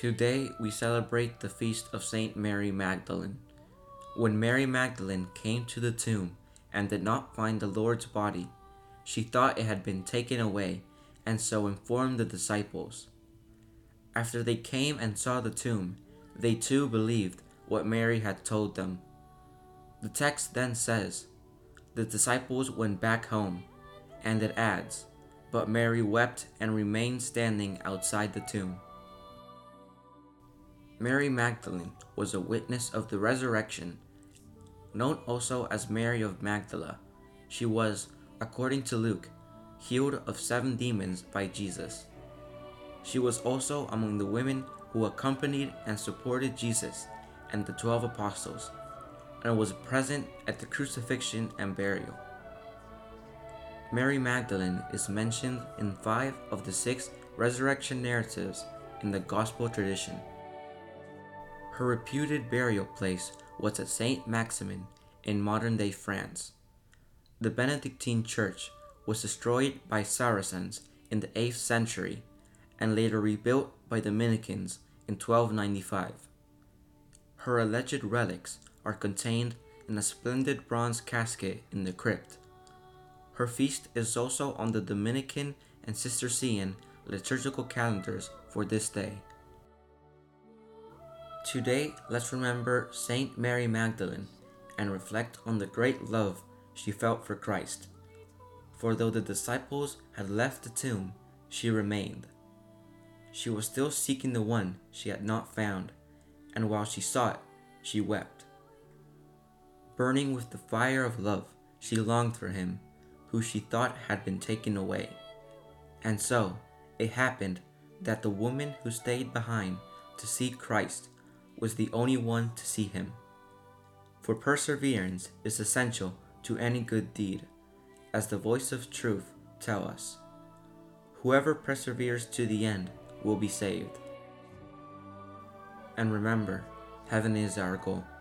Today we celebrate the feast of Saint Mary Magdalene. When Mary Magdalene came to the tomb and did not find the Lord's body, she thought it had been taken away, and so informed the disciples. After they came and saw the tomb, they too believed what Mary had told them. The text then says, "The disciples went back home," and it adds, "But Mary wept and remained standing outside the tomb." Mary Magdalene was a witness of the resurrection. Known also as Mary of Magdala, she was, according to Luke, healed of 7 demons by Jesus. She was also among the women who accompanied and supported Jesus and the 12 apostles, and was present at the crucifixion and burial. Mary Magdalene is mentioned in 5 of the 6 resurrection narratives in the Gospel tradition. Her reputed burial place was at Saint Maximin in modern-day France. The Benedictine church was destroyed by Saracens in the 8th century and later rebuilt by Dominicans in 1295. Her alleged relics are contained in a splendid bronze casket in the crypt. Her feast is also on the Dominican and Cistercian liturgical calendars for this day. Today, let's remember Saint Mary Magdalene and reflect on the great love she felt for Christ. For though the disciples had left the tomb, she remained. She was still seeking the one she had not found, and while she sought, she wept. Burning with the fire of love, she longed for him, who she thought had been taken away. And so, it happened that the woman who stayed behind to see Christ was the only one to see him. For perseverance is essential to any good deed, as the voice of truth tells us. Whoever perseveres to the end will be saved. And remember, heaven is our goal.